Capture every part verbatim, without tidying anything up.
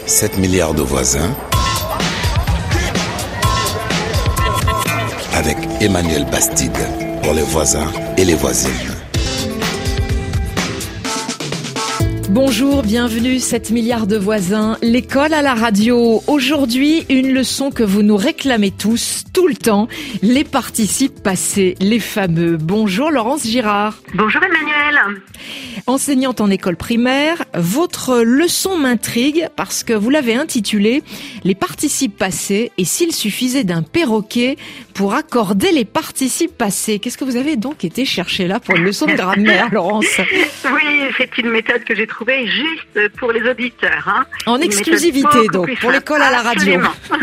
sept milliards de voisins avec Emmanuel Bastide pour les voisins et les voisines. Bonjour, bienvenue, sept milliards de voisins, l'école à la radio. Aujourd'hui, une leçon que vous nous réclamez tous, tout le temps, les participes passés, les fameux. Bonjour Laurence Girard. Bonjour Emmanuel. Enseignante en école primaire, votre leçon m'intrigue parce que vous l'avez intitulée « Les participes passés et s'il suffisait d'un perroquet pour accorder les participes passés ». Qu'est-ce que vous avez donc été chercher là pour une leçon de grammaire, Laurence ? Oui, c'est une méthode que j'ai trouvée juste pour les auditeurs. Hein. En une exclusivité donc, pour l'école à la radio.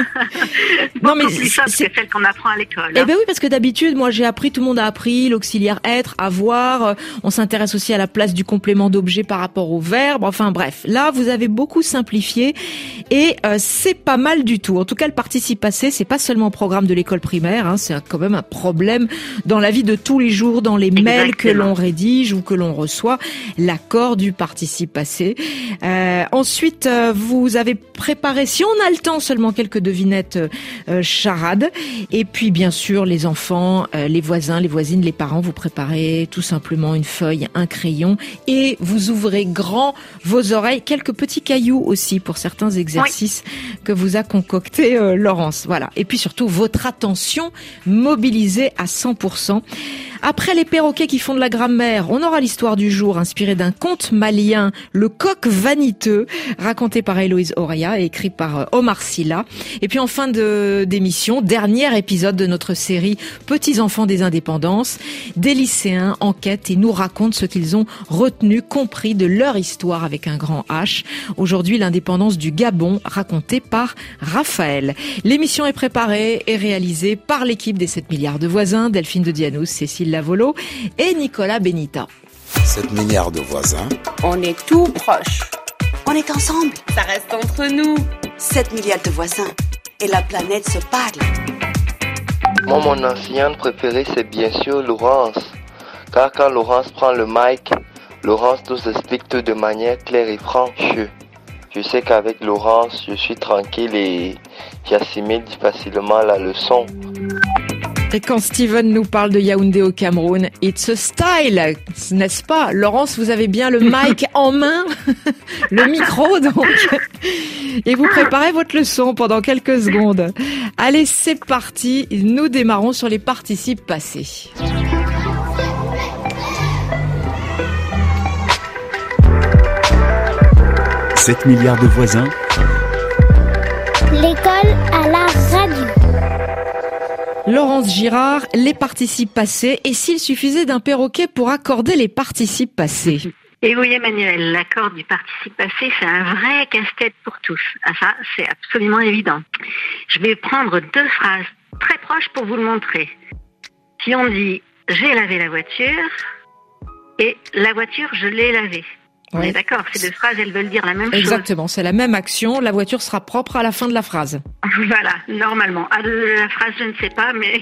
non mais plus simple que celle qu'on apprend à l'école. Eh ben oui, parce que d'habitude, moi j'ai appris, tout le monde a appris l'auxiliaire être, avoir. On s'intéresse aussi à la place du complément d'objet par rapport au verbe. Enfin bref, là vous avez beaucoup simplifié et euh, c'est pas mal du tout. En tout cas, le participe passé, c'est pas seulement au programme de l'école primaire, hein, c'est quand même un problème dans la vie de tous les jours, dans les Exactement. mails que l'on rédige ou que l'on reçoit, l'accord du participe passé. Euh, ensuite, euh, vous avez préparé, si on a le temps, seulement quelques devinettes euh, charades. Et puis, bien sûr, les enfants, euh, les voisins, les voisines, les parents, vous préparez tout simplement une feuille, un crayon et vous ouvrez grand vos oreilles. Quelques petits cailloux aussi pour certains exercices oui. que vous a concocté euh, Laurence. Voilà. Et puis surtout, votre attention mobilisée à cent pour cent. Après les perroquets qui font de la grammaire, on aura l'histoire du jour inspirée d'un conte malien, Le coq vaniteux, raconté par Héloïse Auria et écrit par Omar Sylla. Et puis en fin de, d'émission, dernier épisode de notre série Petits enfants des indépendances. Des lycéens enquêtent et nous racontent ce qu'ils ont retenu, compris de leur histoire avec un grand H. Aujourd'hui, l'indépendance du Gabon, racontée par Raphaël. L'émission est préparée et réalisée par l'équipe des sept milliards de voisins, Delphine de Dianous, Cécile Lavolo et Nicolas Benita. sept milliards de voisins. On est tout proches. On est ensemble. Ça reste entre nous. sept milliards de voisins. Et la planète se parle. Moi, mon enseignante préférée, c'est bien sûr Laurence. Car quand Laurence prend le mic, Laurence nous explique tout de manière claire et franche. Je sais qu'avec Laurence, je suis tranquille et j'assimile facilement la leçon. Et quand Steven nous parle de Yaoundé au Cameroun, it's a style, n'est-ce pas? Laurence, vous avez bien le mic en main, le micro donc, et vous préparez votre leçon pendant quelques secondes. Allez, c'est parti, nous démarrons sur les participes passés. sept milliards de voisins. L'école à la radio. Laurence Girard, les participes passés, et s'il suffisait d'un perroquet pour accorder les participes passés? Et oui Emmanuel, l'accord du participe passé, c'est un vrai casse-tête pour tous. Ah, ça, c'est absolument évident. Je vais prendre deux phrases très proches pour vous le montrer. Si on dit « j'ai lavé la voiture » et « la voiture, je l'ai lavée ». On Ouais. est d'accord, ces deux phrases, elles veulent dire la même chose. Exactement, c'est la même action, la voiture sera propre à la fin de la phrase. Voilà, normalement. À la phrase, je ne sais pas, mais...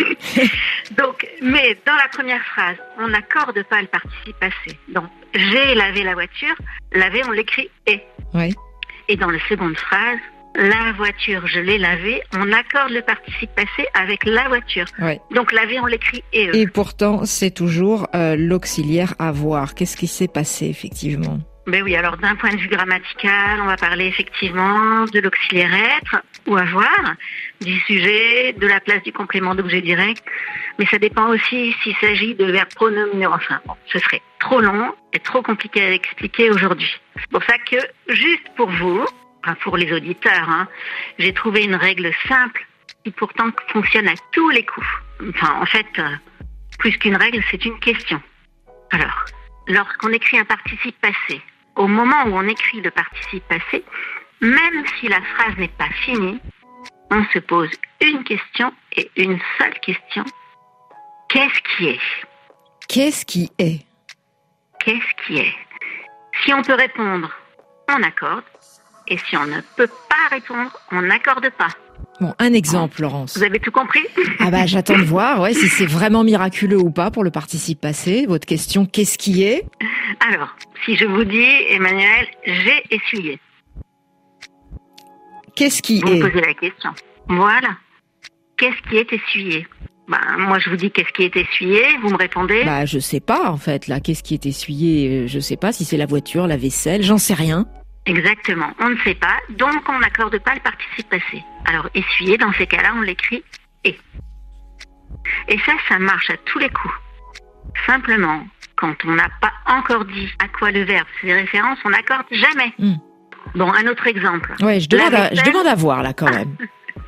Donc, mais dans la première phrase, on n'accorde pas le participe passé. Donc, j'ai lavé la voiture, laver, on l'écrit « et Oui. ». Et dans la seconde phrase, la voiture, je l'ai lavée, on accorde le participe passé avec la voiture. Oui. Donc, laver, on l'écrit « et ». Et pourtant, c'est toujours euh, l'auxiliaire avoir. Qu'est-ce qui s'est passé, effectivement? Ben oui, alors d'un point de vue grammatical, on va parler effectivement de l'auxiliaire être ou avoir, du sujet, de la place du complément d'objet direct, mais ça dépend aussi s'il s'agit de verbes pronominaux. Enfin, bon, ce serait trop long et trop compliqué à expliquer aujourd'hui. C'est pour ça que, juste pour vous, enfin pour les auditeurs, hein, j'ai trouvé une règle simple qui pourtant fonctionne à tous les coups. Enfin, en fait, euh, plus qu'une règle, c'est une question. Alors, lorsqu'on écrit un participe passé, au moment où on écrit le participe passé, même si la phrase n'est pas finie, on se pose une question et une seule question. Qu'est-ce qui est ? Qu'est-ce qui est ? Qu'est-ce qui est ? Si on peut répondre, on accorde. Et si on ne peut pas répondre, on n'accorde pas. Bon, un exemple, Laurence. Vous avez tout compris ? Ah bah j'attends de voir, ouais, si c'est vraiment miraculeux ou pas pour le participe passé. Votre question, qu'est-ce qui est ? Alors, si je vous dis, Emmanuel, j'ai essuyé. Qu'est-ce qui Vous est me posez la question. Voilà. Qu'est-ce qui est essuyé? Ben, moi, je vous dis qu'est-ce qui est essuyé. Vous me répondez? Bah, je sais pas, en fait, là. Qu'est-ce qui est essuyé? Je sais pas si c'est la voiture, la vaisselle, j'en sais rien. Exactement. On ne sait pas. Donc, on n'accorde pas le participe passé. Alors, essuyer, dans ces cas-là, on l'écrit « et ». Et ça, ça marche à tous les coups. Simplement, quand on n'a pas encore dit à quoi le verbe fait référence, on n'accorde jamais. Mm. Bon, un autre exemple. Ouais, je demande, vaisselle, à, je demande à voir, là, quand même.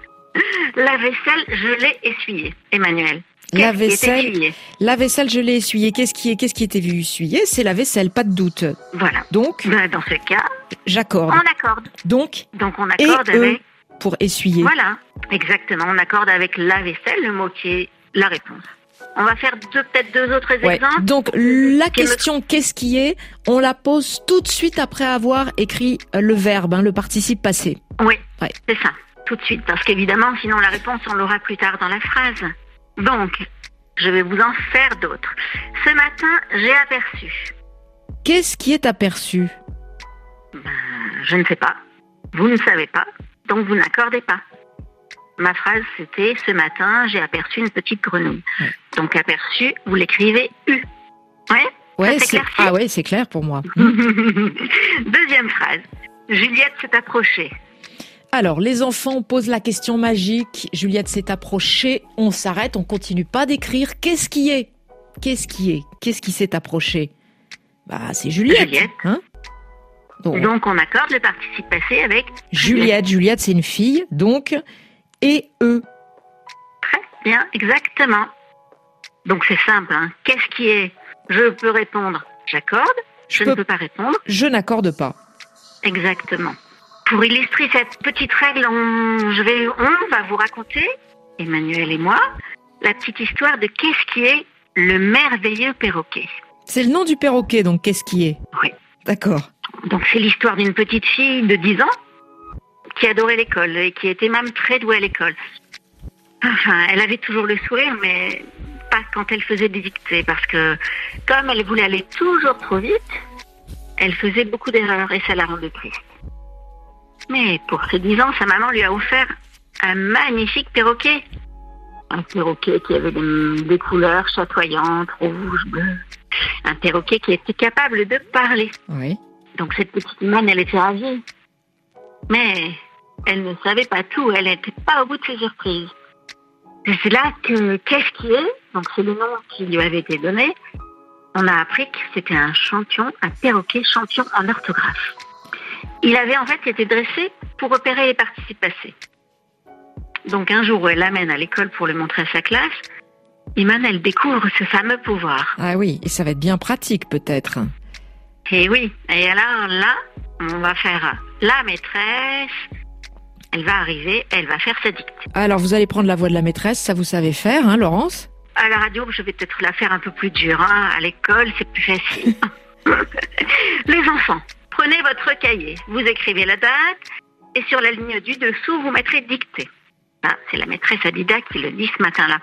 La vaisselle, je l'ai essuyée, Emmanuel. La vaisselle, la vaisselle, je l'ai essuyée. Qu'est-ce qui est, qu'est-ce qui était vu essuyé? C'est la vaisselle, pas de doute. Voilà. Donc, ben, dans ce cas, j'accorde. On accorde. Donc, Donc on accorde et avec... eux pour essuyer. Voilà, exactement. On accorde avec la vaisselle, le mot qui est la réponse. On va faire deux, peut-être deux autres ouais. exemples. Donc, la question me... qu'est-ce qui est, on la pose tout de suite après avoir écrit le verbe, hein, le participe passé. Oui, ouais. C'est ça. Tout de suite, parce qu'évidemment, sinon la réponse, on l'aura plus tard dans la phrase. Donc, je vais vous en faire d'autres. Ce matin, j'ai aperçu. Qu'est-ce qui est aperçu? Ben, je ne sais pas. Vous ne savez pas, donc vous n'accordez pas. Ma phrase, c'était « Ce matin, j'ai aperçu une petite grenouille ouais. ». Donc, aperçu, vous l'écrivez « U ». Ouais, ouais c'est... Ah ouais, c'est clair pour moi. Deuxième phrase. Juliette s'est approchée. Alors, les enfants posent la question magique. Juliette s'est approchée. On s'arrête, on continue pas d'écrire. Qu'est-ce qui est? Qu'est-ce qui est? Qu'est-ce qui s'est approché? Bah, c'est Juliette. Juliette. Hein donc, donc, on accorde le participe passé avec Juliette. Juliette, c'est une fille. Donc, et eux. Très bien, exactement. Donc, c'est simple. Hein. Qu'est-ce qui est? Je peux répondre. J'accorde. Je, je peux... ne peux pas répondre. Je n'accorde pas. Exactement. Pour illustrer cette petite règle, on, je vais, on va vous raconter, Emmanuel et moi, la petite histoire de qu'est-ce qui est le merveilleux perroquet. C'est le nom du perroquet, donc qu'est-ce qui est? Oui. D'accord. Donc c'est l'histoire d'une petite fille de dix ans qui adorait l'école et qui était même très douée à l'école. Enfin, elle avait toujours le sourire, mais pas quand elle faisait des dictées, parce que comme elle voulait aller toujours trop vite, elle faisait beaucoup d'erreurs et ça la rendait triste. Mais pour ses dix ans, sa maman lui a offert un magnifique perroquet. Un perroquet qui avait des, des couleurs chatoyantes, rouge, bleu. Un perroquet qui était capable de parler. Oui. Donc cette petite Imane, elle était ravie. Mais elle ne savait pas tout, elle n'était pas au bout de ses surprises. Et c'est là que qu'est-ce qui est, donc c'est le nom qui lui avait été donné, on a appris que c'était un champion, un perroquet champion en orthographe. Il avait en fait été dressé pour repérer les participes passés. Donc un jour où elle l'amène à l'école pour le montrer à sa classe, Imane, elle découvre ce fameux pouvoir. Ah oui, et ça va être bien pratique peut-être. Et oui, et alors là, on va faire la maîtresse, elle va arriver, elle va faire sa dictée. Alors vous allez prendre la voix de la maîtresse, ça vous savez faire, hein, Laurence? À la radio, je vais peut-être la faire un peu plus dure, hein. À l'école, c'est plus facile. Les enfants, prenez votre cahier, vous écrivez la date, et sur la ligne du dessous, vous mettrez dictée. Ah, c'est la maîtresse Adida qui le dit ce matin-là.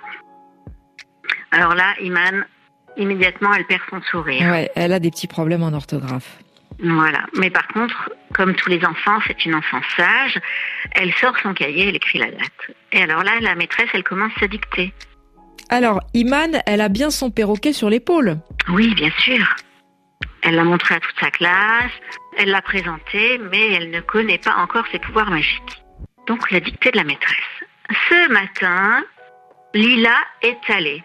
Alors là, Imane, immédiatement, elle perd son sourire. Ouais, elle a des petits problèmes en orthographe. Voilà. Mais par contre, comme tous les enfants, c'est une enfant sage. Elle sort son cahier, elle écrit la date. Et alors là, la maîtresse, elle commence sa dictée. Alors, Imane, elle a bien son perroquet sur l'épaule. Oui, bien sûr. Elle l'a montré à toute sa classe, elle l'a présenté, mais elle ne connaît pas encore ses pouvoirs magiques. Donc, la dictée de la maîtresse. Ce matin, Lila est allée.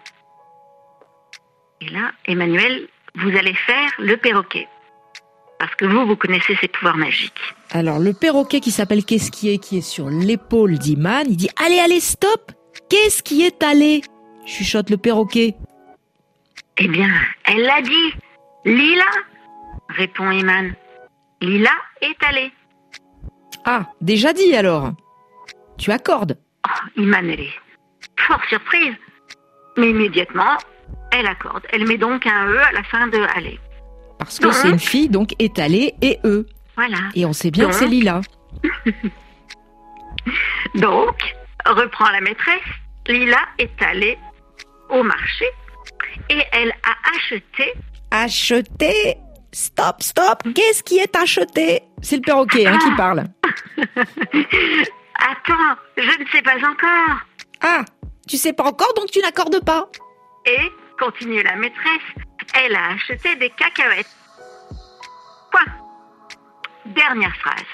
Et là, Emmanuel, vous allez faire le perroquet. Parce que vous, vous connaissez ses pouvoirs magiques. Alors, le perroquet qui s'appelle Qu'est-ce qui est, qui est sur l'épaule d'Imane, il dit « Allez, allez, stop! Qu'est-ce qui est allé ?» chuchote le perroquet. Eh bien, elle l'a dit. « Lila !» répond Imane. « Lila est allée. » Ah, déjà dit alors. Tu accordes. Oh, Imane, elle est fort surprise. Mais immédiatement, elle accorde. Elle met donc un E à la fin de « aller ». Parce que donc, c'est une fille, donc étalée et E. Voilà. Et on sait bien donc, que c'est Lila. Donc, reprend la maîtresse, Lila est allée au marché et elle a acheté... Acheté? Stop, stop. Qu'est-ce qui est acheté? C'est le perroquet hein, qui parle. Attends, je ne sais pas encore. Ah, tu sais pas encore, donc tu n'accordes pas. Et, continue la maîtresse, elle a acheté des cacahuètes. Point. Dernière phrase.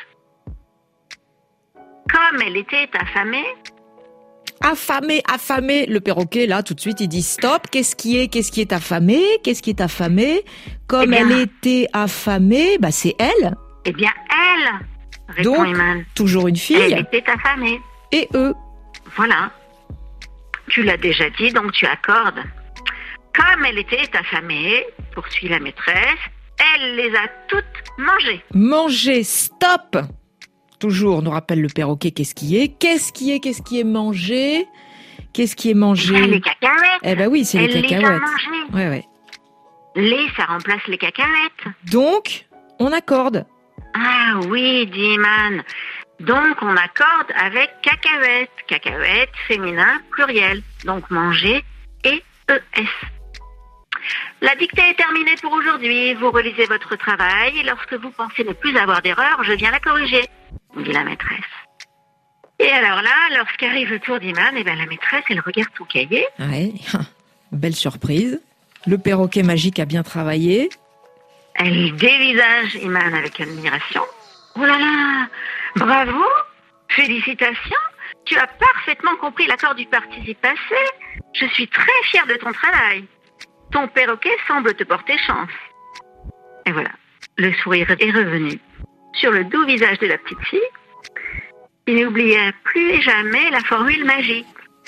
Comme elle était affamée... Affamé, affamé. Le perroquet, là, tout de suite, il dit stop. Qu'est-ce qui est, qu'est-ce qui est affamé? Qu'est-ce qui est affamé? Comme Eh bien, elle était affamée, bah, c'est elle. Eh bien, elle, répond Donc, Iman. toujours une fille. Elle était affamée. Et eux. Voilà. Tu l'as déjà dit, donc tu accordes. Comme elle était affamée, poursuit la maîtresse, elle les a toutes mangées. Manger, stop. Toujours, nous rappelle le perroquet, qu'est-ce qui est? Qu'est-ce qui est, qu'est-ce qui est mangé? Qu'est-ce qui est mangé? Ah, les cacahuètes. Eh ben oui, c'est elle les les a cacahuètes. mangées. Ouais, ouais. Les, ça remplace les cacahuètes. Donc, on accorde. Ah oui, dit Iman. Donc, on accorde avec cacahuètes. Cacahuètes, féminin, pluriel. Donc, manger et E S. La dictée est terminée pour aujourd'hui. Vous relisez votre travail et lorsque vous pensez ne plus avoir d'erreur, je viens la corriger, dit la maîtresse. Et alors là, lorsqu'arrive le tour d'Iman, eh ben, la maîtresse, elle regarde son cahier. Ouais, belle surprise. Le perroquet magique a bien travaillé. Elle dévisage Iman avec admiration. Oh là là, bravo, félicitations, tu as parfaitement compris l'accord du participe passé. Je suis très fière de ton travail. Ton perroquet semble te porter chance. Et voilà, le sourire est revenu sur le doux visage de la petite fille, qui n'oubliait plus jamais la formule magique.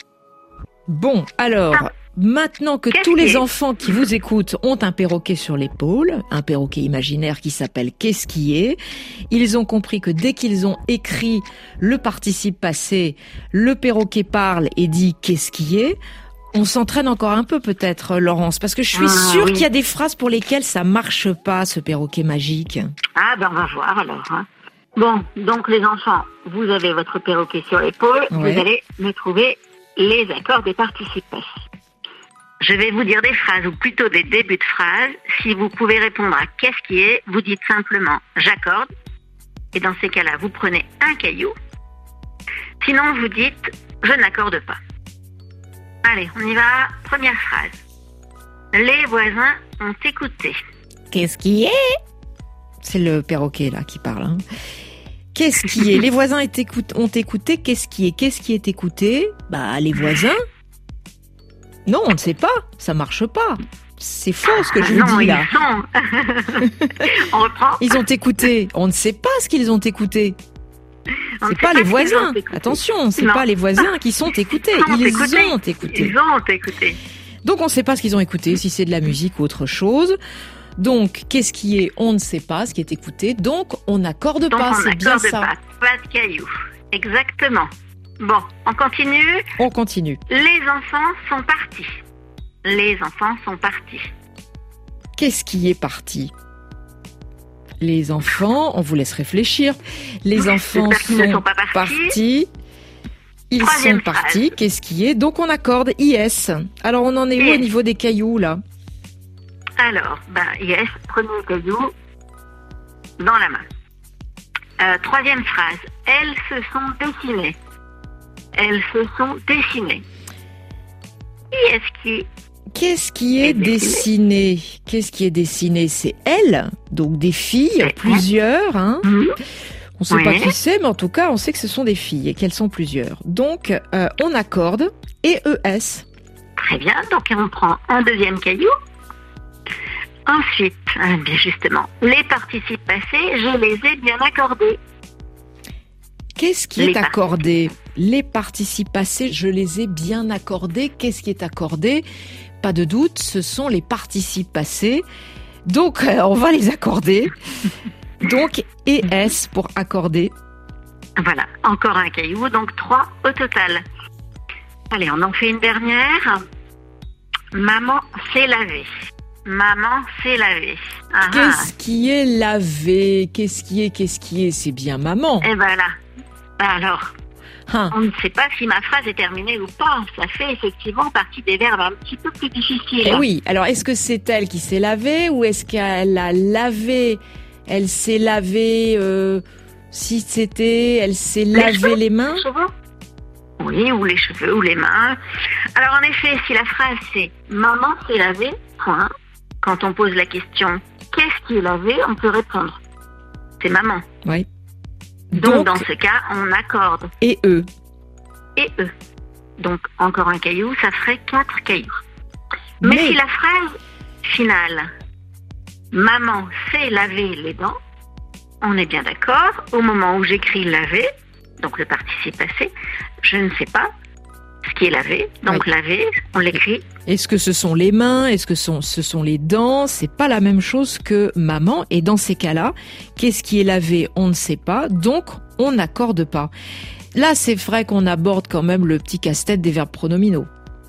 Bon, alors, Ah. maintenant que Qu'est-ce tous les qui est enfants qui vous écoutent ont un perroquet sur l'épaule, un perroquet imaginaire qui s'appelle Qu'est-ce qui est, ils ont compris que dès qu'ils ont écrit le participe passé, le perroquet parle et dit Qu'est-ce qui est, on s'entraîne encore un peu peut-être, Laurence, parce que je suis Ah, sûre oui. qu'il y a des phrases pour lesquelles ça marche pas, ce perroquet magique. Ah ben on va voir alors. Hein. Bon, donc les enfants, vous avez votre perroquet sur l'épaule, Ouais. vous allez me trouver les accords des participes passés. Je vais vous dire des phrases, ou plutôt des débuts de phrases. Si vous pouvez répondre à qu'est-ce qui est, vous dites simplement j'accorde. Et dans ces cas-là, vous prenez un caillou. Sinon, vous dites je n'accorde pas. Allez, on y va. Première phrase. Les voisins ont écouté. Qu'est-ce qui est? C'est le perroquet là qui parle. Hein. Qu'est-ce qui est? Les voisins est écoute- ont écouté. Qu'est-ce qui est? Qu'est-ce qui est écouté? Bah les voisins. Non, on ne sait pas. Ça marche pas. C'est faux ce que je vous non, dis ils là. sont. On reprend. Ils ont écouté. On ne sait pas ce qu'ils ont écouté. On ne C'est sait pas les ce qu'ils voisins. ont écouté. Attention, c'est Non. pas les voisins qui sont écoutés. Ils ont Ils écouté. ont écouté. Ils ont écouté. Donc on ne sait pas ce qu'ils ont écouté, si c'est de la musique ou autre chose. Donc qu'est-ce qui est? On ne sait pas ce qui est écouté. Donc on n'accorde Donc pas. on C'est bien n'accorde ça. pas. Pas de cailloux. Exactement. Bon, on continue. On continue. Les enfants sont partis. Les enfants sont partis. Qu'est-ce qui est parti? Les enfants, on vous laisse réfléchir. Les enfants J'espère qu'ils ne sont sont pas partis. partis. Ils Troisième sont partis. Qu'est-ce qui est? Donc on accorde I S. Alors on en est où Yes. au niveau des cailloux là? Alors, ben, yes, premier caillou dans la main. Euh, troisième phrase. Elles se sont dessinées. Elles se sont dessinées. Qui est-ce qui... Qu'est-ce qui est Et dessiné. dessiné? Qu'est-ce qui est dessiné? C'est elles, donc des filles, Ouais. plusieurs. Hein. Hmm. On ne sait pas Ouais. qui c'est, mais en tout cas, on sait que ce sont des filles et qu'elles sont plusieurs. Donc, euh, on accorde et E S. Très bien, donc on prend un deuxième caillou. Ensuite, euh, bien justement, les participes passés, je les ai bien accordés. Qu'est-ce qui Les est accordé? Les participes passés, je les ai bien accordés. Qu'est-ce qui est accordé? Pas de doute, ce sont les participes passés. Donc, euh, on va les accorder. Donc, E S pour accorder. Voilà, encore un caillou, donc trois au total. Allez, on en fait une dernière. Maman s'est lavée. Maman s'est lavée. Ah, ah. Qu'est-ce qui est lavé? Qu'est-ce qui est? Qu'est-ce qui est? C'est bien maman. Et voilà. Alors, Hein. on ne sait pas si ma phrase est terminée ou pas. Ça fait effectivement partie des verbes un petit peu plus difficiles. Eh oui, alors est-ce que c'est elle qui s'est lavée ou est-ce qu'elle a lavé? Elle s'est lavée euh, Si c'était, elle s'est Les lavé cheveux, les mains. les cheveux. Oui, ou les cheveux, ou les mains. Alors en effet, si la phrase c'est « Maman s'est lavée », point, quand on pose la question « Qu'est-ce qui est lavé ?», on peut répondre « C'est maman ». Oui. Donc, Donc, dans ce cas, on accorde et eux. et eux. Donc encore un caillou, ça ferait quatre cailloux. Mais, Mais- si la phrase finale « Maman s'est lavé les dents », on est bien d'accord, au moment où j'écris « laver », donc le participe passé, je ne sais pas ce qui est lavé. Donc Oui. laver, on l'écrit. Est-ce que ce sont les mains? Est-ce que sont- ce sont les dents? C'est pas la même chose que maman. Et dans ces cas-là, qu'est-ce qui est lavé? On ne sait pas. Donc, on n'accorde pas. Là, c'est vrai qu'on aborde quand même le petit casse-tête des verbes pronominaux.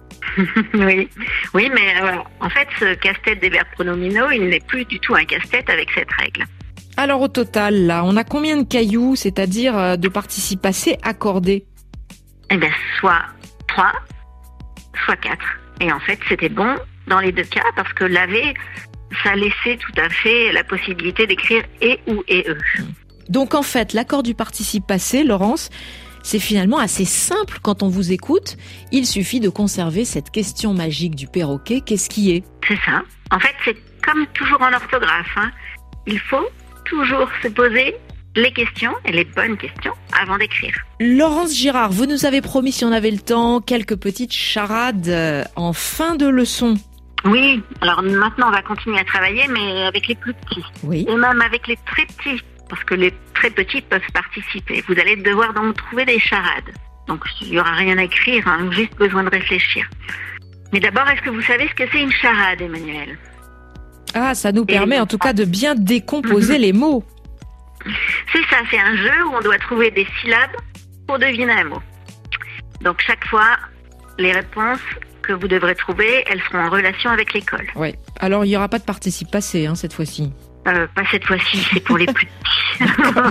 oui, oui, mais euh, en fait, ce casse-tête des verbes pronominaux, il n'est plus du tout un casse-tête avec cette règle. Alors, au total, là, on a combien de cailloux, c'est-à-dire euh, de participes passés accordés? Eh bien, soit trois, soit quatre. Et en fait, c'était bon dans les deux cas parce que laver, ça laissait tout à fait la possibilité d'écrire et ou et eux. Donc, en fait, l'accord du participe passé, Laurence, c'est finalement assez simple quand on vous écoute. Il suffit de conserver cette question magique du perroquet. Qu'est-ce qui est? C'est ça. En fait, c'est comme toujours en orthographe, hein. Il faut toujours se poser les questions, et les bonnes questions, avant d'écrire. Laurence Girard, vous nous avez promis, si on avait le temps, quelques petites charades euh, en fin de leçon. Oui, alors maintenant on va continuer à travailler, mais avec les plus petits. Oui. Et même avec les très petits, parce que les très petits peuvent participer. Vous allez devoir donc trouver des charades. Donc il n'y aura rien à écrire, hein, juste besoin de réfléchir. Mais d'abord, est-ce que vous savez ce que c'est une charade, Emmanuel? Ah, ça nous Et permet non. en tout cas de bien décomposer les mots. C'est ça, c'est un jeu où on doit trouver des syllabes pour deviner un mot. Donc chaque fois, les réponses que vous devrez trouver, elles seront en relation avec l'école. Oui. Alors, il n'y aura pas de participe passé hein, cette fois-ci. Euh, pas cette fois-ci, c'est pour les plus petits.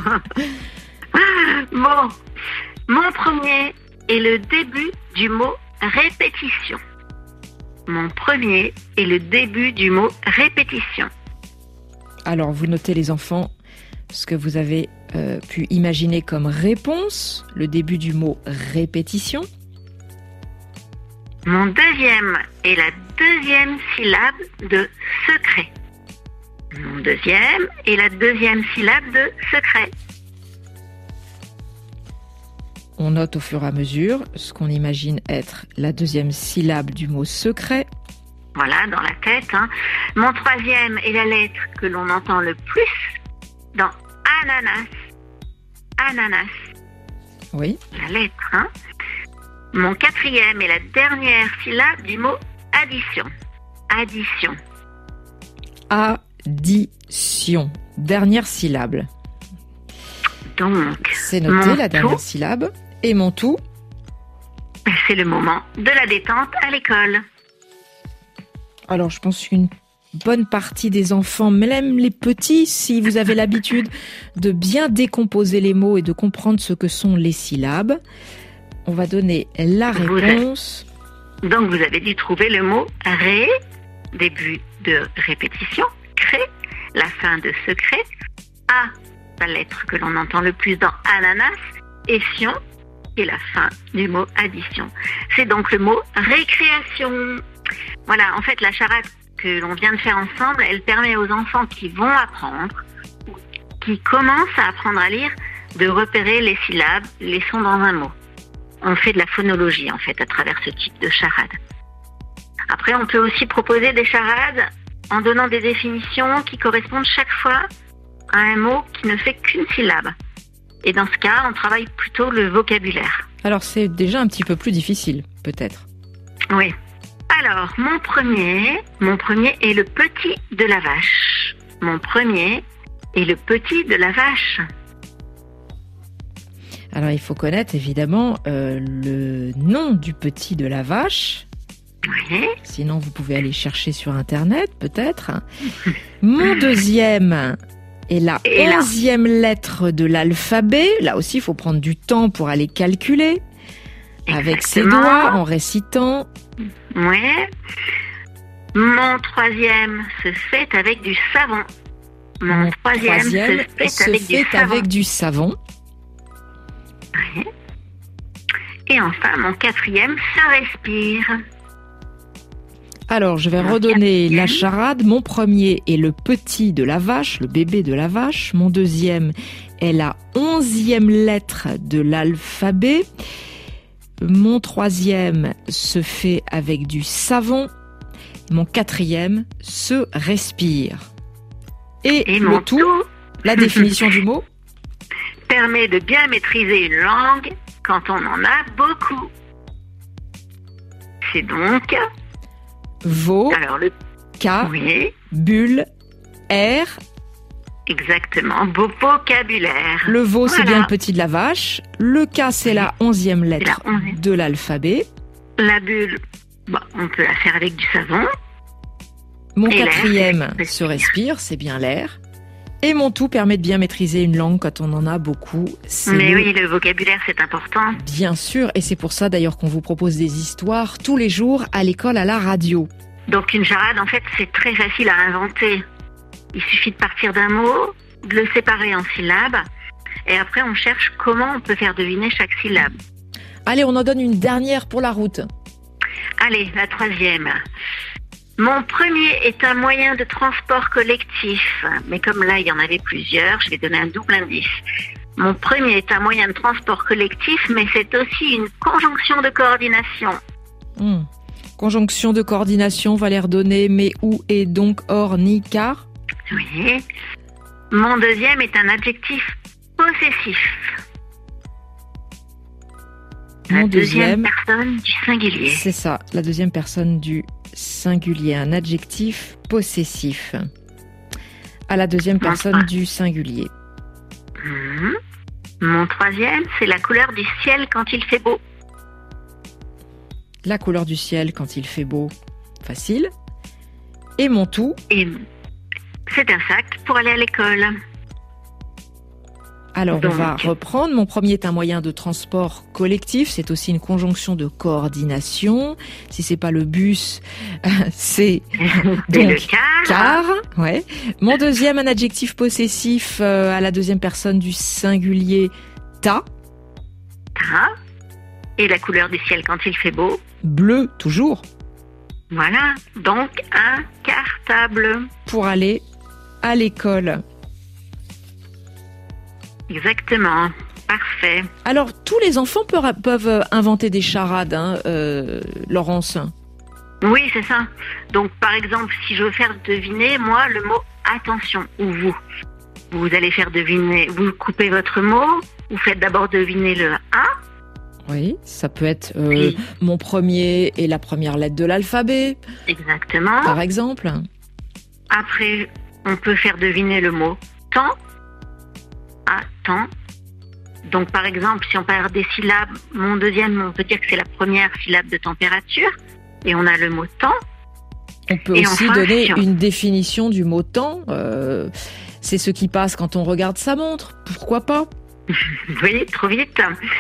Bon, mon premier est le début du mot répétition. Mon premier est le début du mot répétition. Alors, vous notez les enfants ce que vous avez euh, pu imaginer comme réponse, le début du mot répétition. Mon deuxième est la deuxième syllabe de secret. Mon deuxième est la deuxième syllabe de secret. On note au fur et à mesure ce qu'on imagine être la deuxième syllabe du mot secret. Voilà, dans la tête. Hein. Mon troisième est la lettre que l'on entend le plus dans ananas. Ananas. Oui. La lettre, hein. Mon quatrième est la dernière syllabe du mot addition. Addition. Addition. Dernière syllabe. Donc, C'est noté, mon la dernière tout, syllabe. Et mon tout. c'est le moment de la détente à l'école. Alors, je pense qu'une bonne partie des enfants, même les petits, si vous avez l'habitude de bien décomposer les mots et de comprendre ce que sont les syllabes, on va donner la Vous réponse. Donc, vous avez dû trouver le mot ré, début de répétition, cré, la fin de secret, a, la lettre que l'on entend le plus dans ananas, et sion, et la fin du mot addition. C'est donc le mot récréation. Voilà, en fait, la charade que l'on vient de faire ensemble, elle permet aux enfants qui vont apprendre, qui commencent à apprendre à lire, de repérer les syllabes, les sons dans un mot. On fait de la phonologie, en fait, à travers ce type de charade. Après, on peut aussi proposer des charades en donnant des définitions qui correspondent chaque fois à un mot qui ne fait qu'une syllabe. Et dans ce cas, on travaille plutôt le vocabulaire. Alors, c'est déjà un petit peu plus difficile, peut-être. Oui. Alors, mon premier, mon premier est le petit de la vache. Mon premier est le petit de la vache. Alors, il faut connaître, évidemment, euh, le nom du petit de la vache. Oui. Sinon, vous pouvez aller chercher sur Internet, peut-être. Mon deuxième est la Et là. onzième lettre de l'alphabet. Là aussi, il faut prendre du temps pour aller calculer. Avec ses Exactement. doigts, en récitant. Oui. Mon troisième se fait avec du savon. Mon, Mon troisième, troisième se fait, se avec, fait du savon. avec du savon. Oui. Et enfin, mon quatrième se respire. Alors, je vais Mon redonner quatrième. la charade. Mon premier est le petit de la vache, le bébé de la vache. Mon deuxième est la onzième lettre de l'alphabet. Mon troisième se fait avec du savon. Mon quatrième se respire. Et, Et le mon tout, tout la définition du mot. permet de bien maîtriser une langue quand on en a beaucoup. C'est donc, Vo, alors le, K, oui, bulle, R. exactement, beau vocabulaire. Le veau, c'est Voilà. bien le petit de la vache. Le K, c'est Oui. la onzième lettre la onzième. de l'alphabet. La bulle, bon, on peut la faire avec du savon. Mon Et l'air, quatrième c'est- se respire, c'est bien l'air. Et mon tout permet de bien maîtriser une langue quand on en a beaucoup. C'est Mais le- oui, le vocabulaire, c'est important. Bien sûr, et c'est pour ça d'ailleurs qu'on vous propose des histoires tous les jours à l'école, à la radio. Donc une charade, en fait, c'est très facile à inventer. Il suffit de partir d'un mot, de le séparer en syllabes, et après on cherche comment on peut faire deviner chaque syllabe. Allez, on en donne une dernière pour la route. Allez, la troisième. Mon premier est un moyen de transport collectif, mais comme là il y en avait plusieurs, je vais donner un double indice. Mon premier est un moyen de transport collectif, mais c'est aussi une conjonction de coordination. Hmm. Conjonction de coordination va les redonner, mais où est donc, or, ni, car. Oui. Mon deuxième est un adjectif possessif. La Mon deuxième deuxième, personne du singulier. c'est ça, la deuxième personne du singulier, un adjectif possessif. À la deuxième Mon personne trois. du singulier. Mhm. Mon troisième, c'est la couleur du ciel quand il fait beau. La couleur du ciel quand il fait beau, facile. Et mon tout, Et c'est un sac pour aller à l'école. alors Donc. on va reprendre. Mon premier est un moyen de transport collectif, c'est aussi une conjonction de coordination. Si c'est pas le bus, c'est Et le donc car. car. Ouais. Mon deuxième, un adjectif possessif euh, à la deuxième personne du singulier, ta. ta. Et la couleur du ciel quand il fait beau. Bleu, toujours, Voilà. Donc un cartable. pour aller à l'école. Exactement. Parfait. Alors, tous les enfants peuvent, peuvent inventer des charades, hein, euh, Laurence. Oui, c'est ça. Donc, par exemple, si je veux faire deviner, moi, le mot attention, ou vous, vous allez faire deviner, vous coupez votre mot, vous faites d'abord deviner le A. Oui, ça peut être euh, Oui. mon premier et la première lettre de l'alphabet, Exactement. par exemple. Après, on peut faire deviner le mot temps. Attends. Donc, par exemple, si on parle des syllabes, mon deuxième, on peut dire que c'est la première syllabe de température. Et on a le mot temps. On peut Et aussi enfin, donner si on- une définition du mot temps. Euh, c'est ce qui passe quand on regarde sa montre. Pourquoi pas? Oui, trop vite.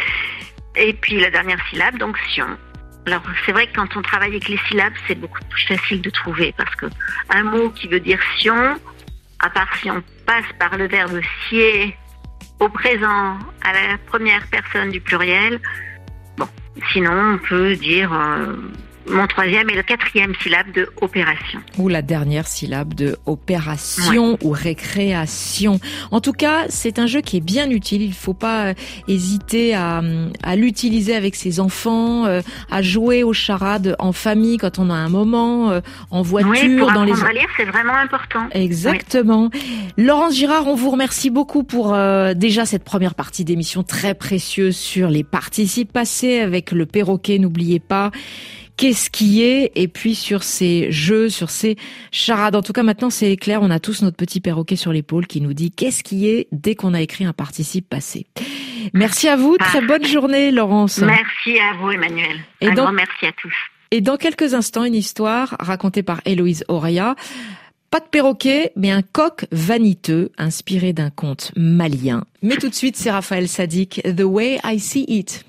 Et puis la dernière syllabe, donc sion. Alors c'est vrai que quand on travaille avec les syllabes, c'est beaucoup plus facile de trouver parce que un mot qui veut dire sion, à part si on passe par le verbe sier au présent à la première personne du pluriel, bon, sinon on peut dire euh, mon troisième et le quatrième syllabe de opération. Ou la dernière syllabe de opération ou récréation. En tout cas, c'est un jeu qui est bien utile. Il ne faut pas euh, hésiter à, à l'utiliser avec ses enfants, euh, à jouer aux charades en famille quand on a un moment, euh, en voiture, Oui, pour dans les... apprendre à lire, c'est vraiment important. Exactement. Laurence Girard, on vous remercie beaucoup pour euh, déjà cette première partie d'émission très précieuse sur les participes passés avec le perroquet, n'oubliez pas. Qu'est-ce qui est, et puis sur ces jeux, sur ces charades. En tout cas, maintenant, c'est clair, on a tous notre petit perroquet sur l'épaule qui nous dit qu'est-ce qui est dès qu'on a écrit un participe passé. Merci à vous, très bonne journée, Laurence. Merci à vous, Emmanuel. Et un donc- grand merci à tous. Et dans quelques instants, une histoire racontée par Héloïse Auréa. Pas de perroquet, mais un coq vaniteux, inspiré d'un conte malien. Mais tout de suite, c'est Raphaël Sadik, The Way I See It.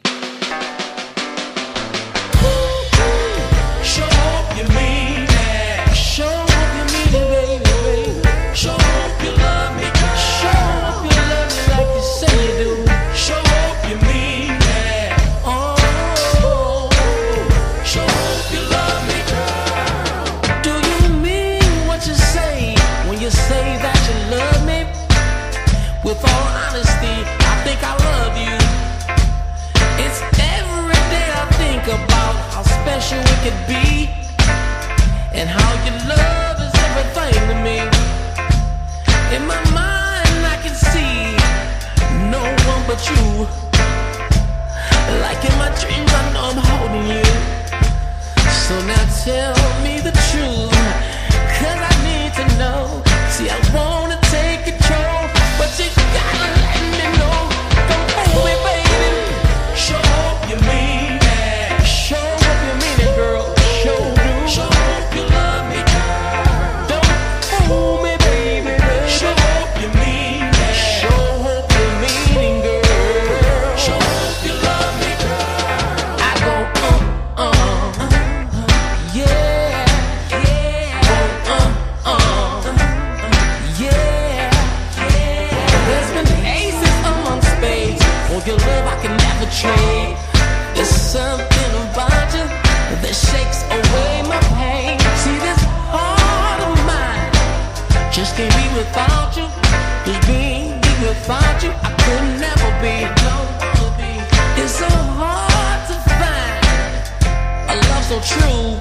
Show up your mean it. Show up your mean it, baby, baby. Show up your love. could be, and how your love is everything to me. In my mind I can see no one but you. Like in my dreams I know I'm holding you. So now tell me the truth, cause I need to know. See, I wanna take control, but you gotta let me know. Don't fool me, baby. Show up you mean it. Show up you mean it, girl. Show do. Show up you love me, girl. Don't fool me, baby. Show up you mean it. Show up you mean it, girl. Show up you love me, girl. I go uh uh, uh yeah, yeah. Go uh uh, yeah, yeah. There's been aces among spades. For your love I can never trade. There's something about you that shakes away my pain. See this heart of mine just can't be without you. Just being without you I could never be. It's so hard to find a love so true.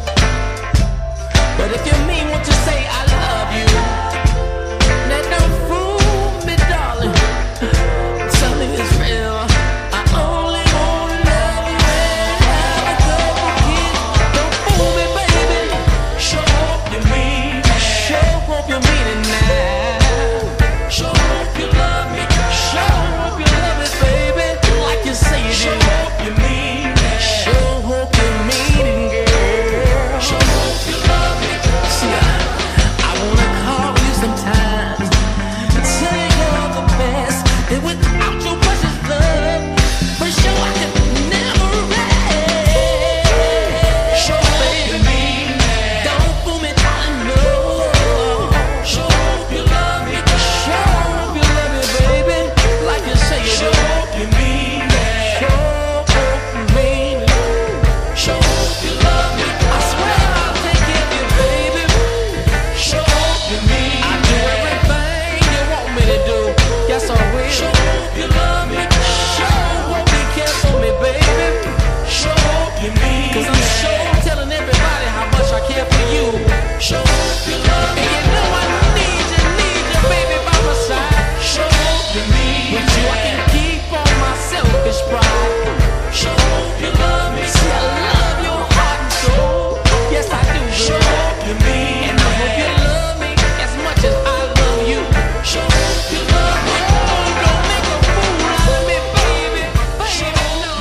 But if you mean what you say, I love you. Now don't fool me, darling. Tell me it's real. I only wanna love you and have a couple kids. Don't fool me, baby. Show up you mean it. Show up you mean it now. Show up you love me. Show up you love it, baby. Like you say you do. Show up you mean it. Show up you mean it, girl. Show up you love me. See, I, I wanna call you sometimes, tell you you're the best. And without your precious love, for sure I could never rest. Show baby me, don't fool me, darling, no. Show up you love me, show up you love me, baby, like you say you do. Show up you mean it, show up you mean it, show up you love me. I swear I'll take care of you, baby. Show up you mean it, I do everything you want me to do. Yes I will. Show up you love me, show up you care for me, baby. Show up you mean it, cause I'm sure telling everybody how much I care for you. Show up you love me, and you know I need you, need you, baby, by my side. Show up you mean it, with you I can keep on my selfish pride. Show up you love me, see I love your heart and soul. Yes I do, girl. Show up you mean it, and I hope you love me as much as I love you. Show up you love me, oh don't make a fool out of me, baby. Baby, no.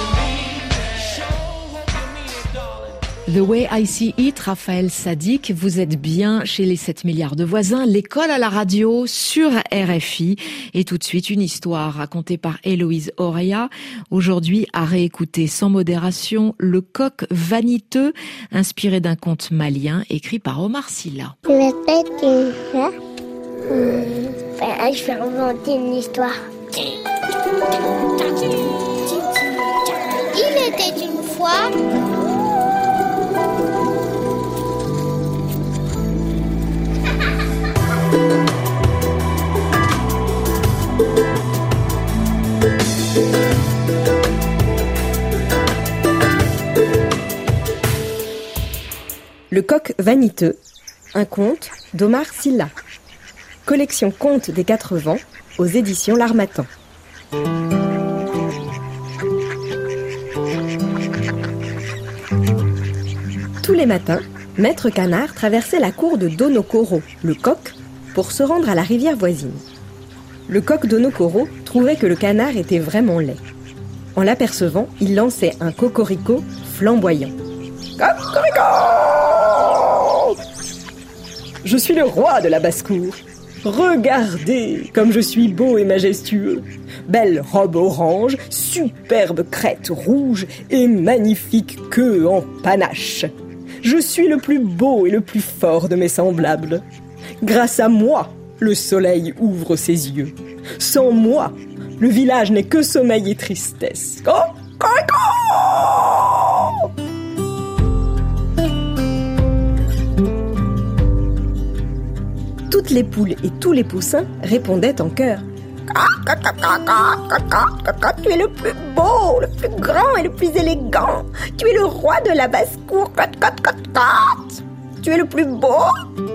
Show up you mean it, darling. The Way I See It, Raphaël Saadiq, vous êtes bien chez les sept milliards de voisins, l'école à la radio sur R F I. Et tout de suite, une histoire racontée par Héloïse Auréa. Aujourd'hui, à réécouter sans modération, Le coq vaniteux, inspiré d'un conte malien écrit par Omar Sylla. Je vais peut-être une fois. Euh, enfin, je vais inventer une histoire. Il était une fois. Le coq vaniteux, un conte d'Omar Sylla. Collection Contes des Quatre Vents aux éditions L'Harmattan. Tous les matins, Maître Canard traversait la cour de Donokoro, le coq, pour se rendre à la rivière voisine. Le coq Donokoro trouvait que le canard était vraiment laid. En l'apercevant, il lançait un cocorico flamboyant. Cocorico ! Je suis le roi de la basse-cour. Regardez comme je suis beau et majestueux. Belle robe orange, superbe crête rouge et magnifique queue en panache. Je suis le plus beau et le plus fort de mes semblables. Grâce à moi, le soleil ouvre ses yeux. Sans moi, le village n'est que sommeil et tristesse. Cocorico ! Toutes les poules et tous les poussins répondaient en chœur. Tu es le plus beau, le plus grand et le plus élégant. Tu es le roi de la basse-cour. Tu es le plus beau.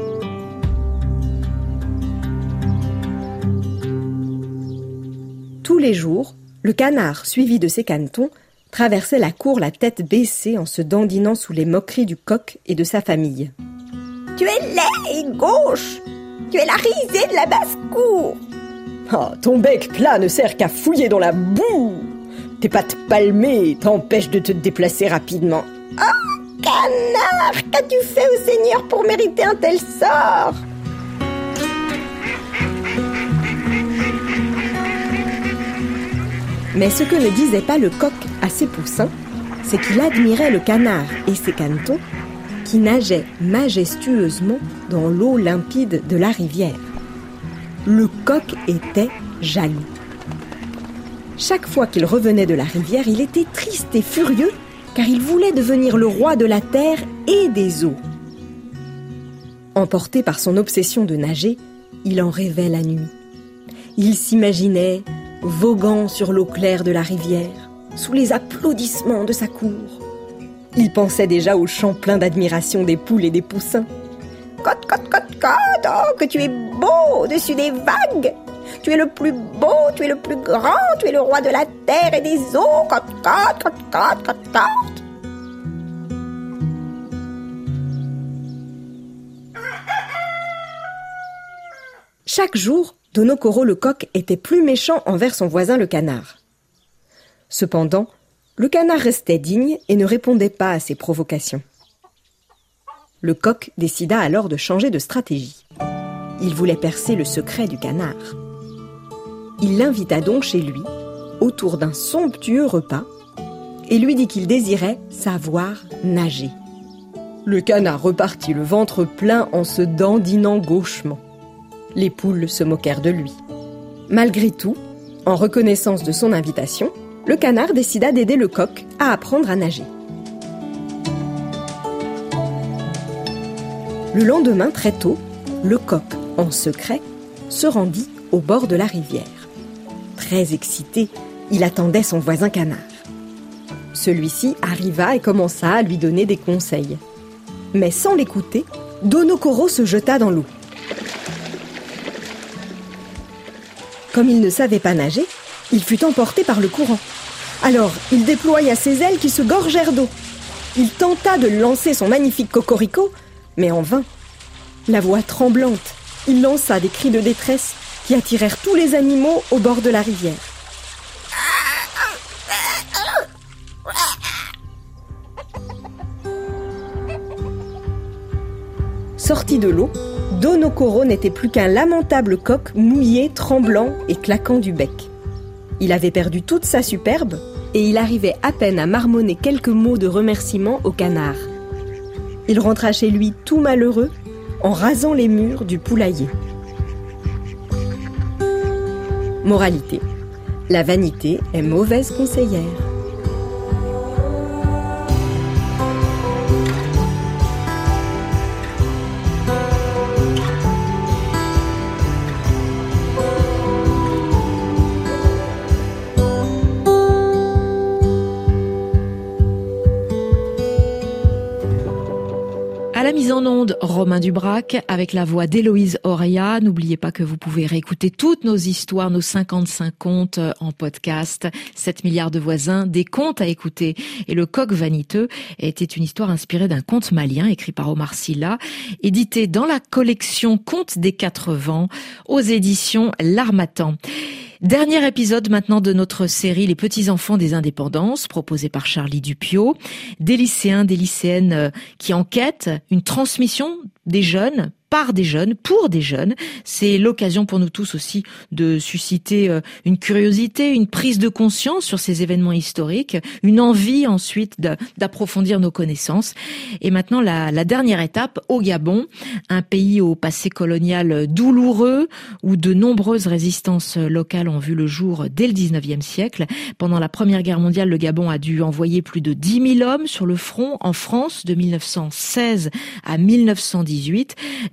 Tous les jours, le canard, suivi de ses canetons, traversait la cour la tête baissée en se dandinant sous les moqueries du coq et de sa famille. Tu es laid et gauche. Tu es la risée de la basse-cour. Oh, ton bec plat ne sert qu'à fouiller dans la boue. Tes pattes palmées t'empêchent de te déplacer rapidement. Oh, canard, qu'as-tu fait au Seigneur pour mériter un tel sort ? Mais ce que ne disait pas le coq à ses poussins, c'est qu'il admirait le canard et ses canetons qui nageaient majestueusement dans l'eau limpide de la rivière. Le coq était jaloux. Chaque fois qu'il revenait de la rivière, il était triste et furieux car il voulait devenir le roi de la terre et des eaux. Emporté par son obsession de nager, il en rêvait la nuit. Il s'imaginait voguant sur l'eau claire de la rivière, sous les applaudissements de sa cour. Il pensait déjà au chant plein d'admiration des poules et des poussins. Cote, cote, cote, cote, oh, que tu es beau au-dessus des vagues. Tu es le plus beau, tu es le plus grand, tu es le roi de la terre et des eaux. Cote, cote, cote, cote, cote, cote. Chaque jour, Donokoro le coq était plus méchant envers son voisin le canard. Cependant, le canard restait digne et ne répondait pas à ses provocations. Le coq décida alors de changer de stratégie. Il voulait percer le secret du canard. Il l'invita donc chez lui, autour d'un somptueux repas, et lui dit qu'il désirait savoir nager. Le canard repartit le ventre plein en se dandinant gauchement. Les poules se moquèrent de lui. Malgré tout, en reconnaissance de son invitation, le canard décida d'aider le coq à apprendre à nager. Le lendemain, très tôt, le coq, en secret, se rendit au bord de la rivière. Très excité, il attendait son voisin canard. Celui-ci arriva et commença à lui donner des conseils. Mais sans l'écouter, Donokoro se jeta dans l'eau. Comme il ne savait pas nager, il fut emporté par le courant. Alors, il déploya ses ailes qui se gorgèrent d'eau. Il tenta de lancer son magnifique cocorico, mais en vain. La voix tremblante, il lança des cris de détresse qui attirèrent tous les animaux au bord de la rivière. Sorti de l'eau, Donokoro n'était plus qu'un lamentable coq mouillé, tremblant et claquant du bec. Il avait perdu toute sa superbe et il arrivait à peine à marmonner quelques mots de remerciement au canard. Il rentra chez lui tout malheureux en rasant les murs du poulailler. Moralité: la vanité est mauvaise conseillère. À la mise en onde, Romain Dubrac, avec la voix d'Héloïse Oria. N'oubliez pas que vous pouvez réécouter toutes nos histoires, nos cinquante-cinq contes en podcast. sept milliards de voisins, des contes à écouter. Et le coq vaniteux était une histoire inspirée d'un conte malien écrit par Omar Sylla, édité dans la collection Contes des Quatre Vents aux éditions L'Harmattan. Dernier épisode maintenant de notre série Les petits-enfants des indépendances, proposée par Charlie Dupiot. Des lycéens, des lycéennes qui enquêtent, une transmission des jeunes, par des jeunes, pour des jeunes. C'est l'occasion pour nous tous aussi de susciter une curiosité, une prise de conscience sur ces événements historiques, une envie ensuite de, d'approfondir nos connaissances. Et maintenant, la, la dernière étape, au Gabon, un pays au passé colonial douloureux, où de nombreuses résistances locales ont vu le jour dès le dix-neuvième siècle. Pendant la Première Guerre mondiale, le Gabon a dû envoyer plus de dix mille hommes sur le front en France de mille neuf cent seize à mille neuf cent dix-huit.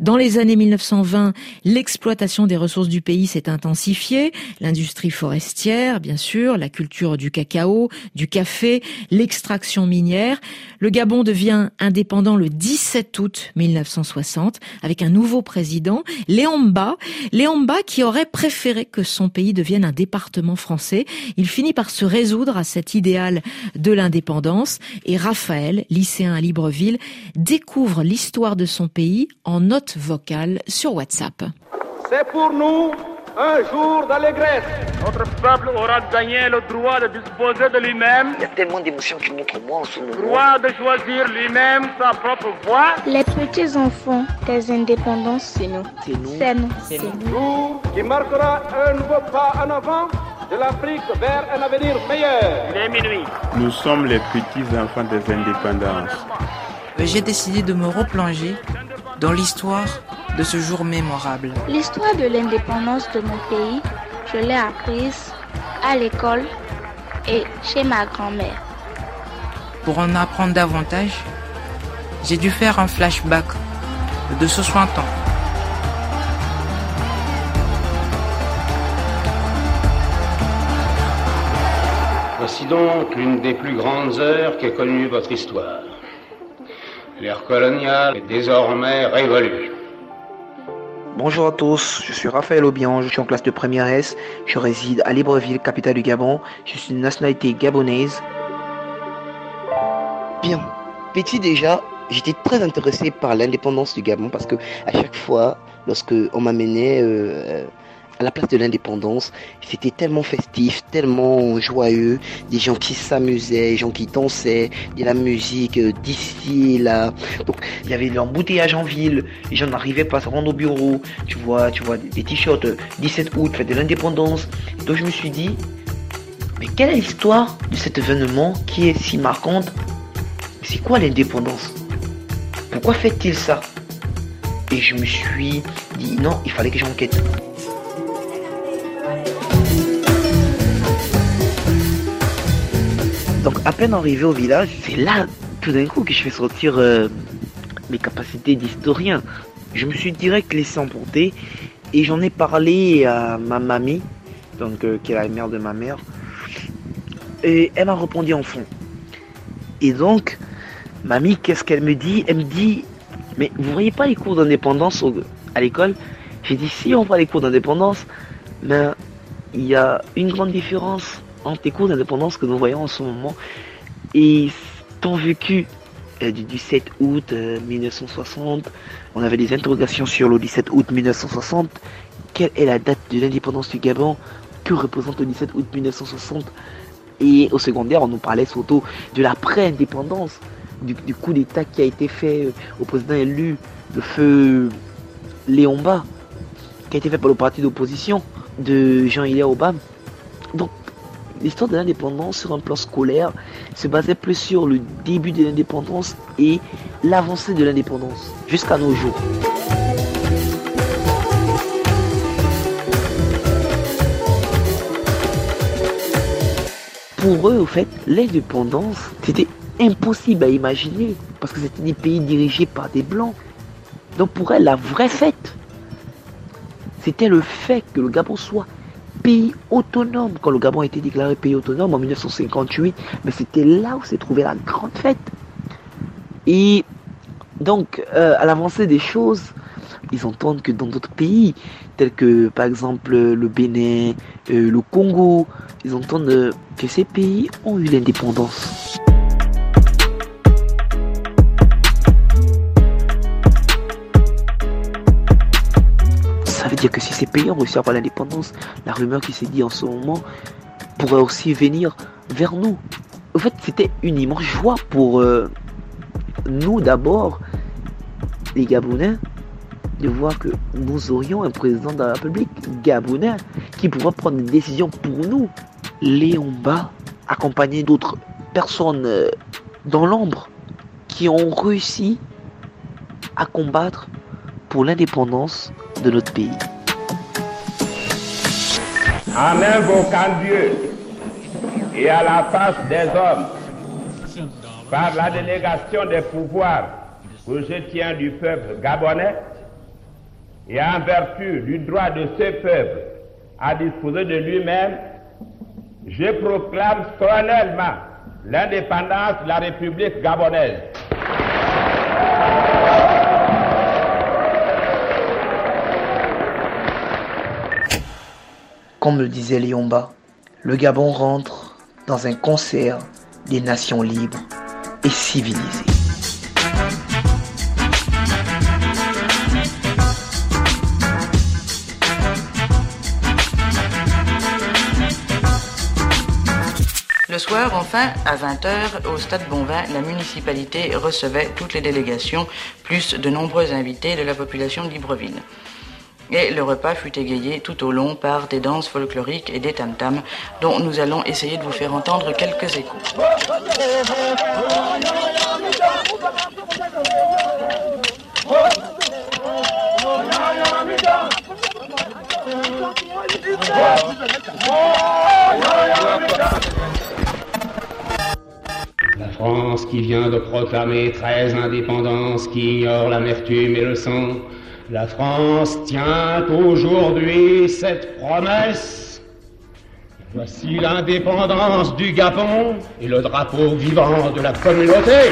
Dans les années mille neuf cent vingt, l'exploitation des ressources du pays s'est intensifiée, l'industrie forestière, bien sûr, la culture du cacao, du café, l'extraction minière. Le Gabon devient indépendant le dix-sept août mille neuf cent soixante avec un nouveau président, Léon Mba. Léon Mba qui aurait préféré que son pays devienne un département français. Il finit par se résoudre à cet idéal de l'indépendance et Raphaël, lycéen à Libreville, découvre l'histoire de son pays en notes vocales sur WhatsApp. C'est pour nous un jour d'allégresse. Notre peuple aura gagné le droit de disposer de lui-même. Il y a tellement d'émotions qui montrent moi en ce moment. Le droit de choisir lui-même sa propre voie. Les petits enfants des indépendances, c'est nous. C'est nous. C'est nous. C'est nous. Jour qui marquera un nouveau pas en avant de l'Afrique vers un avenir meilleur. Il est minuit. Nous sommes les petits enfants des indépendances. J'ai décidé de me replonger dans l'histoire de ce jour mémorable. L'histoire de l'indépendance de mon pays, je l'ai apprise à l'école et chez ma grand-mère. Pour en apprendre davantage, j'ai dû faire un flashback de soixante ans. Voici donc l'une des plus grandes heures qu'ait connue votre histoire. L'ère coloniale est désormais révolue. Bonjour à tous, je suis Raphaël Obian, je suis en classe de première S, je réside à Libreville, capitale du Gabon, je suis de nationalité gabonaise. Bien, petit déjà, j'étais très intéressé par l'indépendance du Gabon parce que à chaque fois, lorsque on m'amenait euh, à la place de l'indépendance, c'était tellement festif, tellement joyeux, des gens qui s'amusaient, des gens qui dansaient, de la musique euh, d'ici, là. Donc il y avait de l'embouteillage en ville, les gens n'arrivaient pas à se rendre au bureau, tu vois, tu vois, des, des t-shirts euh, dix-sept août, fête de l'indépendance. Donc je me suis dit, mais quelle est l'histoire de cet événement qui est si marquante? C'est quoi l'indépendance? Pourquoi fait-il ça? Et je me suis dit, non, il fallait que j'enquête. Donc à peine arrivé au village, c'est là tout d'un coup que je fais sortir euh, mes capacités d'historien. Je me suis direct laissé emporter et j'en ai parlé à ma mamie, donc euh, qui est la mère de ma mère, et elle m'a répondu en fond. Et donc, mamie, qu'est-ce qu'elle me dit? Elle me dit, mais vous voyez pas les cours d'indépendance au, à l'école? J'ai dit, si on voit les cours d'indépendance, mais il y a une grande différence entre les cours d'indépendance que nous voyons en ce moment et ton vécu euh, du dix-sept août euh, mille neuf cent soixante. On avait des interrogations sur le dix-sept août mille neuf cent soixante. Quelle est la date de l'indépendance du Gabon? Que représente le dix-sept août mille neuf cent soixante? Et au secondaire, on nous parlait surtout de la pré-indépendance, du, du coup d'état qui a été fait euh, au président élu, le feu Léon Mba, qui a été fait par le parti d'opposition de Jean-Hilaire Obama. Donc, l'histoire de l'indépendance sur un plan scolaire se basait plus sur le début de l'indépendance et l'avancée de l'indépendance jusqu'à nos jours. Pour eux, au fait, l'indépendance, c'était impossible à imaginer parce que c'était des pays dirigés par des blancs. Donc pour elle, la vraie fête, c'était le fait que le Gabon soit pays autonome. Quand le Gabon a été déclaré pays autonome en mille neuf cent cinquante-huit, mais c'était là où s'est trouvée la grande fête. Et donc, euh, à l'avancée des choses, ils entendent que dans d'autres pays, tels que par exemple le Bénin, euh, le Congo, ils entendent euh, que ces pays ont eu l'indépendance. Ça veut dire que si ces pays ont réussi à avoir l'indépendance, la rumeur qui s'est dit en ce moment pourrait aussi venir vers nous. En fait, c'était une immense joie pour euh, nous d'abord, les Gabonais, de voir que nous aurions un président de la République gabonais qui pourra prendre des décisions pour nous. Léon Mba, accompagné d'autres personnes euh, dans l'ombre, qui ont réussi à combattre pour l'indépendance de notre pays. En invoquant Dieu et à la face des hommes, par la délégation des pouvoirs que je tiens du peuple gabonais, et en vertu du droit de ce peuple à disposer de lui-même, je proclame solennellement l'indépendance de la République gabonaise. Comme le disait Léomba, le Gabon rentre dans un concert des nations libres et civilisées. Le soir, enfin, à vingt heures, au stade Bonvin, la municipalité recevait toutes les délégations, plus de nombreux invités de la population de Libreville. Et le repas fut égayé tout au long par des danses folkloriques et des tam-tams, dont nous allons essayer de vous faire entendre quelques échos. La France qui vient de proclamer treize indépendances, qui ignore l'amertume et le sang. La France tient aujourd'hui cette promesse. Voici l'indépendance du Gabon et le drapeau vivant de la communauté.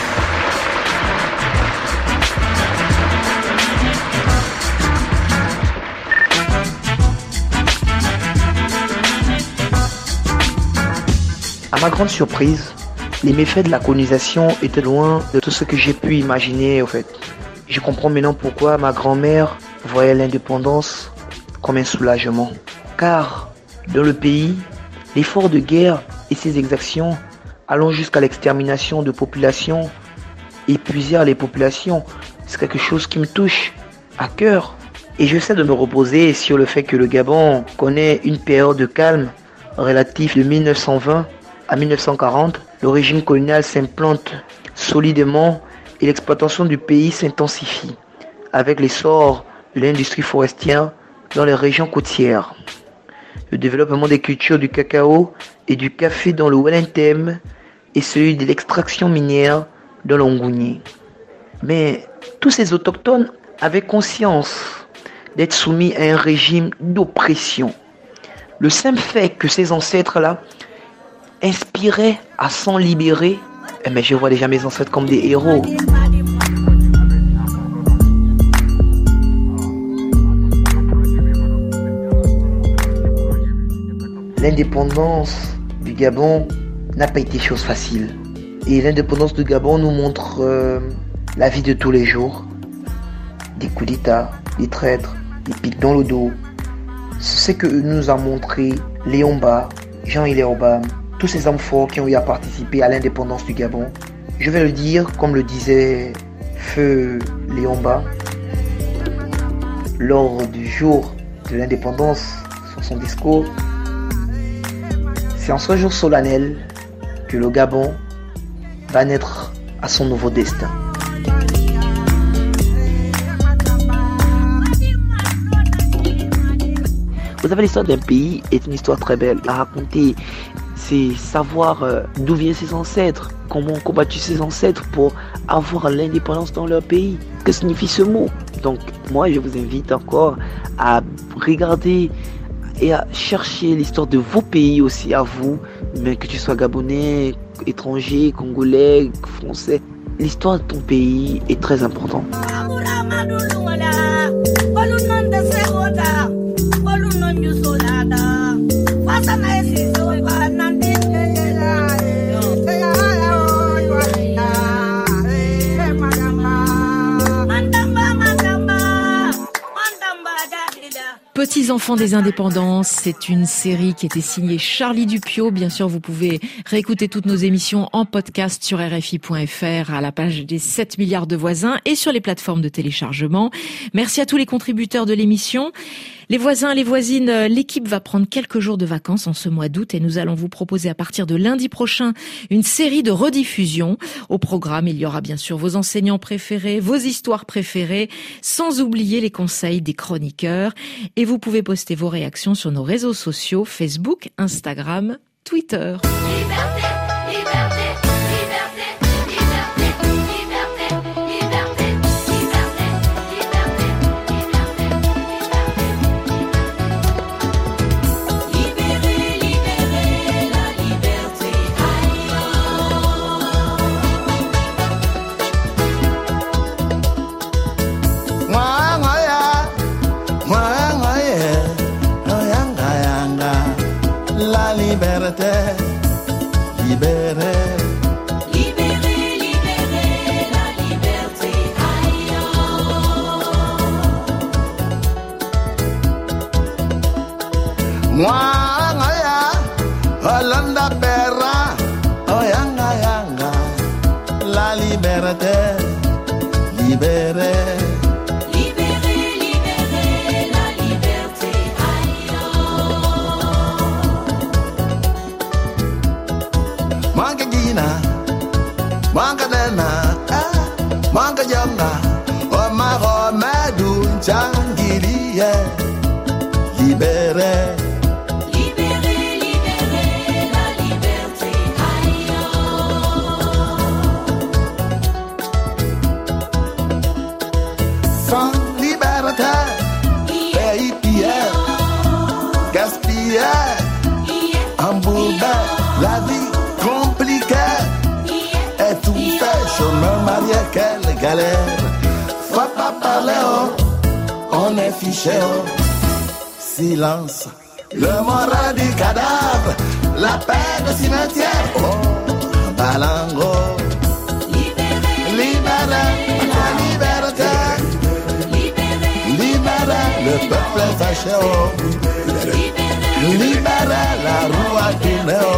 À ma grande surprise, les méfaits de la colonisation étaient loin de tout ce que j'ai pu imaginer au fait. Je comprends maintenant pourquoi ma grand-mère voyait l'indépendance comme un soulagement. Car dans le pays, l'effort de guerre et ses exactions allant jusqu'à l'extermination de populations, épuiser les populations, c'est quelque chose qui me touche à cœur. Et j'essaie de me reposer sur le fait que le Gabon connaît une période de calme relative de mille neuf cent vingt à mille neuf cent quarante. Le régime colonial s'implante solidement et l'exploitation du pays s'intensifie avec l'essor de l'industrie forestière dans les régions côtières. Le développement des cultures du cacao et du café dans le Wellington et celui de l'extraction minière dans l'Ongounié. Mais tous ces autochtones avaient conscience d'être soumis à un régime d'oppression. Le simple fait que ces ancêtres-là inspiraient à s'en libérer, mais je vois déjà mes ancêtres comme des héros. L'indépendance du Gabon n'a pas été chose facile. Et l'indépendance du Gabon nous montre euh, la vie de tous les jours. Des coups d'État, des traîtres, des pics dans le dos. C'est ce que nous a montré Léomba, Jean Iléoba, tous ces hommes forts qui ont eu à participer à l'indépendance du Gabon. Je vais le dire comme le disait Feu Léomba lors du jour de l'indépendance sur son discours. C'est en ce jour solennel que le Gabon va naître à son nouveau destin. Vous savez, l'histoire d'un pays est une histoire très belle à raconter. C'est savoir euh, d'où viennent ses ancêtres, comment ont combattu ses ancêtres pour avoir l'indépendance dans leur pays. Que signifie ce mot? Donc moi, je vous invite encore à regarder et à chercher l'histoire de vos pays aussi à vous, mais que tu sois gabonais, étranger, congolais, français. L'histoire de ton pays est très importante. Petits enfants des indépendances, c'est une série qui était signée Charlie Dupieux. Bien sûr, vous pouvez réécouter toutes nos émissions en podcast sur R F I point F R à la page des sept milliards de voisins et sur les plateformes de téléchargement. Merci à tous les contributeurs de l'émission. Les voisins, les voisines, l'équipe va prendre quelques jours de vacances en ce mois d'août et nous allons vous proposer à partir de lundi prochain une série de rediffusions. Au programme, il y aura bien sûr vos enseignants préférés, vos histoires préférées, sans oublier les conseils des chroniqueurs. Et vous pouvez poster vos réactions sur nos réseaux sociaux, Facebook, Instagram, Twitter. Liberté, liberté. libéré. Libéré, libéré, la liberté, aïe. Moi, ngaya, Hollanda Perra, oh yanga yanga, la liberté, libéré. Libéré, libéré, la liberté, aïe. Manka Gina, Manka Dena, ah, Manka Yanga, oh ma Romedou, Jangili, libéré. Libéré, libéré, la liberté, aïe. Sans liberté, pays pillé, gaspillé, embourbé, la vie compliquée, et tout fait chemin marié, quelle galère. Faut pas parler, oh, on est fiché, oh. Silence, le moral du cadavre, la paix de cimetière, oh, balango. Libéré, libéré, la liberté. Libéré, le peuple est fâché, oh. Libéré, la roue a tourné, oh.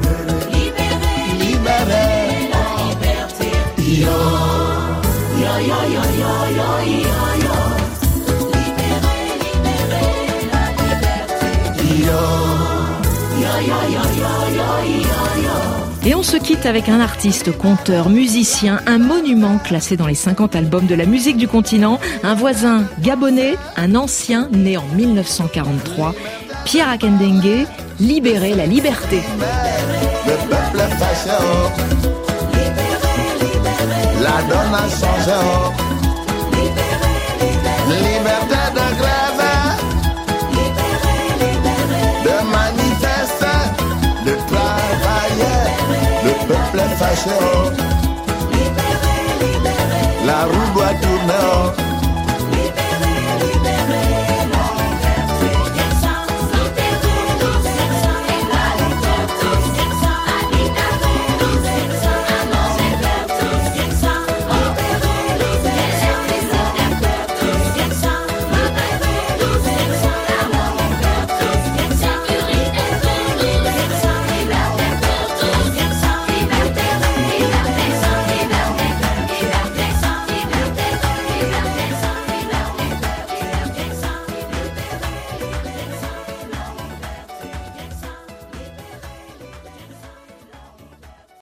Libéré, la liberté, yo, yo, yo, yo, yo, yo, yo, yo. Libéré, libéré, la liberté, yo, yo, yo, yo, yo, yo, yo, yo. Et on se quitte avec un artiste, conteur, musicien, un monument classé dans les cinquante albums de la musique du continent, un voisin gabonais, un ancien né en mille neuf cent quarante-trois, Pierre Akendengue, Libérer la liberté. le peuple est fâché, oh. La donne a changé, oh. Liberté de grève, de manifester, de travailler. Le peuple est fâché, oh. La roue doit tourner, oh.